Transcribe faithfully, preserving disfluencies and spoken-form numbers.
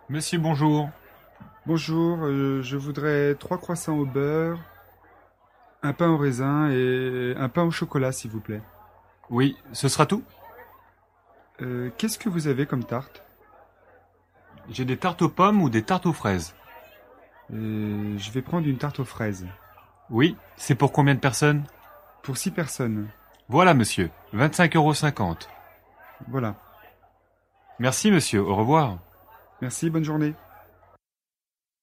Monsieur, bonjour. Bonjour, euh, je voudrais trois croissants au beurre, un pain au raisin et un pain au chocolat, s'il vous plaît. Oui, ce sera tout? Euh, qu'est-ce que vous avez comme tarte? J'ai des tartes aux pommes ou des tartes aux fraises? Euh, je vais prendre une tarte aux fraises. Oui, c'est pour combien de personnes? Pour six personnes. Voilà, monsieur, vingt-cinq euros cinquante. Voilà. Merci, monsieur, au revoir. Merci, bonne journée.